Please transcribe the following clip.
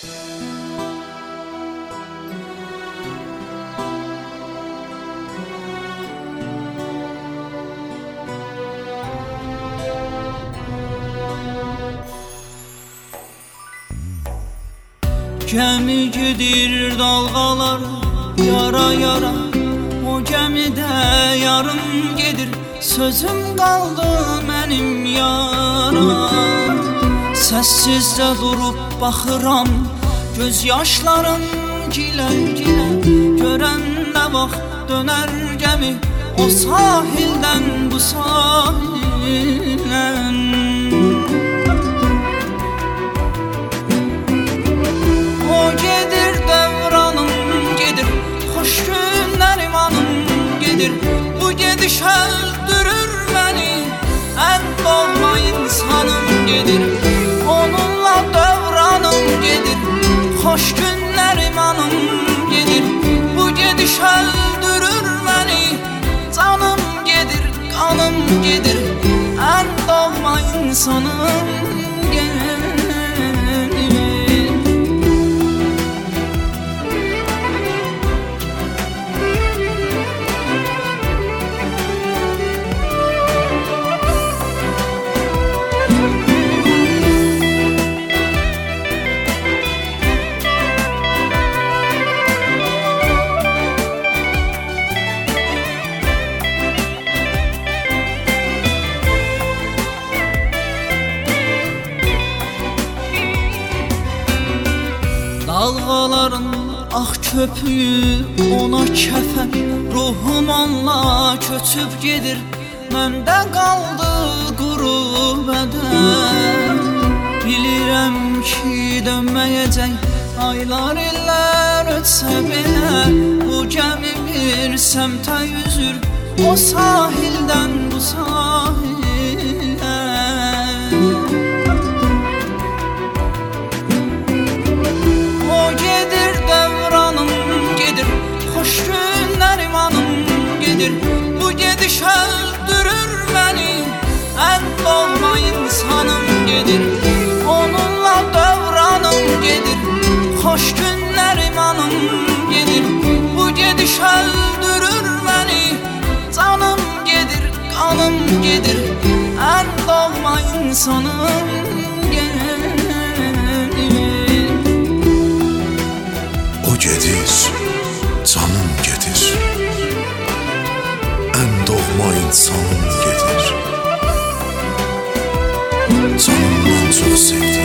Gəmi gedir dalğalar yara yara, o gəmidə yarım gedir, sözüm qaldı mənim yara. Səssizcə durub baxıram, göz yaşlarım gilə-gilə, görəndə vaxt dönər gəmi o sahildən bu sahildən. Bu gediş öldürür beni, en doğma insanım gedir. Onunla dövranım gedir, hoş günlerim anım gedir. Bu gediş öldürür beni, canım gedir, kanım gedir. En doğma insanım gedir. Dalğaların ah köpüyü ona kəfən, ruhum onunla köçüb gedir, məndə qaldı quru bədən. Bilirəm ki dönməyəcək, aylar illər ötsə belə, bu gəmi bir səmtə yüzür, o sahildən bu sahildən. Bu gediş öldürür beni, en doğma insanım gedir. Onunla dövranım gedir, hoş günlerim anım gedir. Bu gediş öldürür beni, canım gedir, kanım gedir. En doğma insanım gedir. O gedir, canım gedir. En doğma insanım gedir. Canımdan çok sevdim.